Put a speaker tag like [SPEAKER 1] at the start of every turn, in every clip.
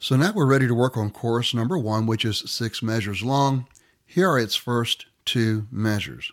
[SPEAKER 1] So now we're ready to work on chorus number 1, which is 6 measures long. Here are its first 2 measures.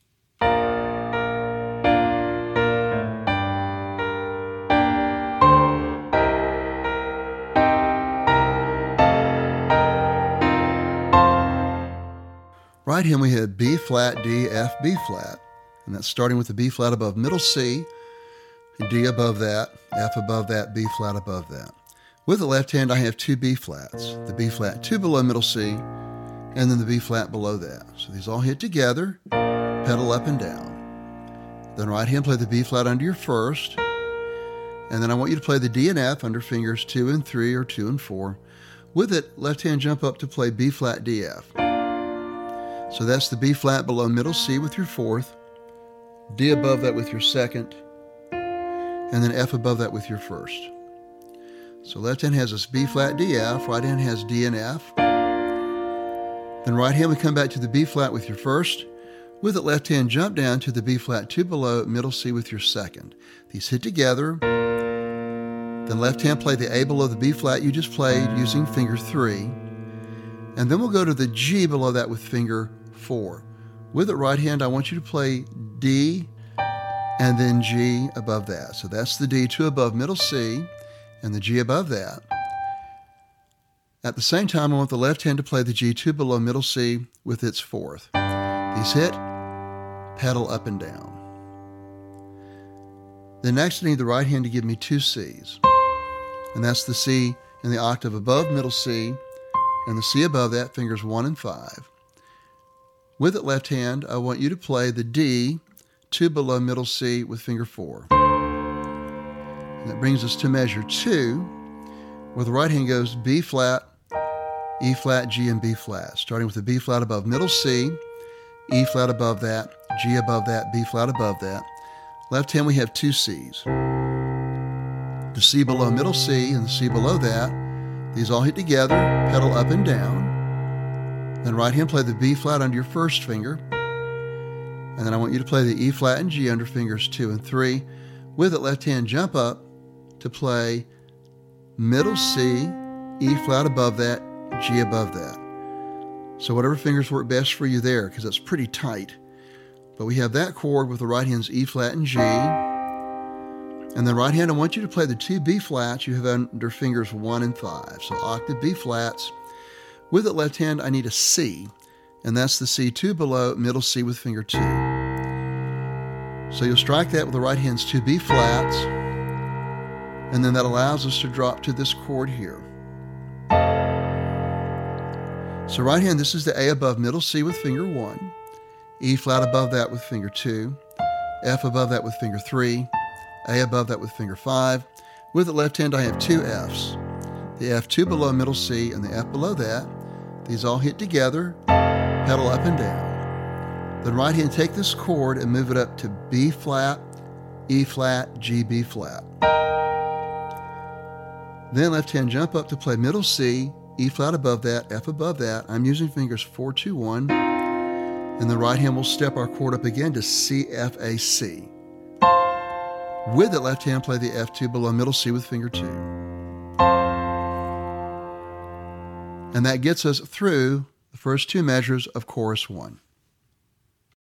[SPEAKER 1] Right hand we had B flat, D, F, B flat. And that's starting with the B flat above middle C, D above that, F above that, B flat above that. With the left hand I have 2 B flats, the B flat 2 below middle C, and then the B flat below that. So these all hit together, pedal up and down. Then right hand play the B flat under your first, and then I want you to play the D and F under fingers 2 and 3 or 2 and 4. With it, left hand jump up to play B flat, D, F. So that's the B flat below middle C with your fourth, D above that with your second, and then F above that with your first. So left hand has this B flat, D, F, right hand has D and F. Then right hand we come back to the B flat with your first. With it, left hand jump down to the B flat 2 below middle C with your second. These hit together. Then left hand play the A below the B flat you just played using finger 3. And then we'll go to the G below that with finger 4. With it, right hand, I want you to play D and then G above that. So that's the D 2 above middle C and the G above that. At the same time, I want the left hand to play the G 2 below middle C with its fourth. These hit, pedal up and down. Then next I need the right hand to give me 2 Cs. And that's the C in the octave above middle C and the C above that, fingers 1 and 5. With it, left hand, I want you to play the D 2 below middle C with finger 4. And that brings us to measure 2, where the right hand goes B flat, E flat, G, and B flat, starting with the B flat above middle C, E flat above that, G above that, B flat above that. Left hand we have 2 Cs. The C below middle C and the C below that. These all hit together, pedal up and down. Then right hand play the B flat under your first finger. And then I want you to play the E flat and G under fingers 2 and 3. With it, left hand jump up to play middle C, E flat above that, G above that. So whatever fingers work best for you there, because that's pretty tight. But we have that chord with the right hand's E flat and G. And then right hand, I want you to play the 2 B flats you have under fingers 1 and 5. So octave B flats. With it, left hand, I need a C. And that's the C 2 below middle C with finger 2. So you'll strike that with the right hand's 2 B flats. And then that allows us to drop to this chord here. So right hand, this is the A above middle C with finger 1. E flat above that with finger 2. F above that with finger 3. A above that with finger 5. With the left hand, I have 2 Fs. The F2 below middle C and the F below that. These all hit together, pedal up and down. Then right hand, take this chord and move it up to B flat, E flat, G, B flat. Then left hand jump up to play middle C, E flat above that, F above that. I'm using fingers 4, 2, 1. And the right hand will step our chord up again to C, F, A, C. With it, left hand play the F2 below middle C with finger 2. And that gets us through the first 2 measures of chorus 1.